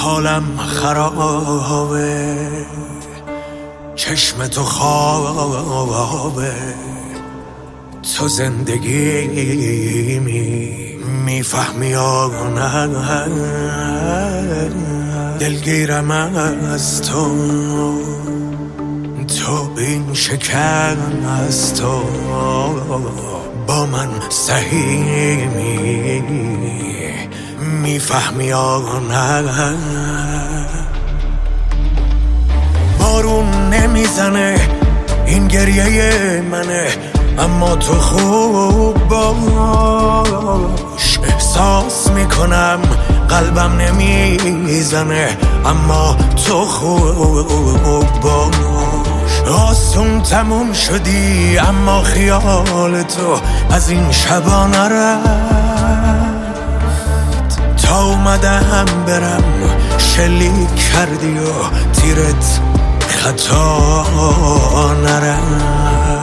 حالم خرابه، چشم تو خوابه، تو زندگی میفهمی یا نه؟ دلگیرم از تو این شکست تو با من سهی میفهمی یا نه؟ بارون نمیزنه این گریه منه، اما تو خوب باش. احساس میکنم قلبم نمیزنه، اما تو خوب باش. آسون تموم شدی اما خیال تو از این شبا نرفت. تا اومدم برم شلیک کردی و تیرت خطا نرفت.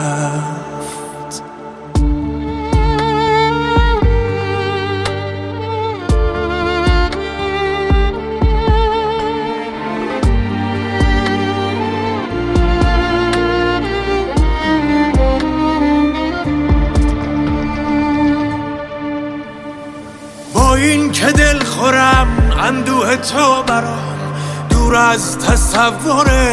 با این که دل خورم اندوه تو برام دور از تصوره،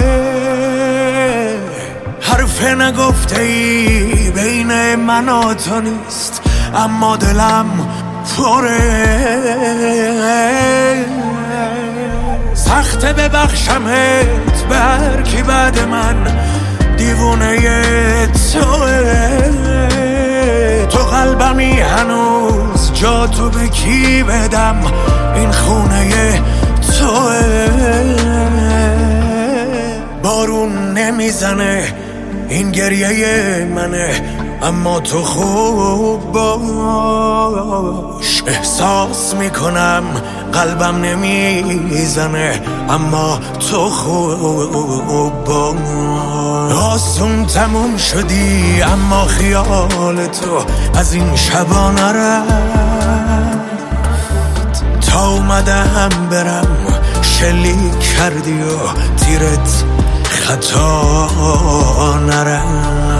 حرف نگفته ای بین من و تو نیست، اما دلم پره. سخته ببخشمت به هر کی بعد من دیوونه توه. تو قلبمی هنوز جا تو به کی بدم، این خونه توه. بارون نمیزنه این گریه منه، اما تو خوب باش. احساس میکنم قلبم نمیزنه، اما تو خوب باش. آسون تموم شدی اما خیال تو از این شبا نرفت. تا اومدم برم شلیک کردی و تیرت خطا نرفت.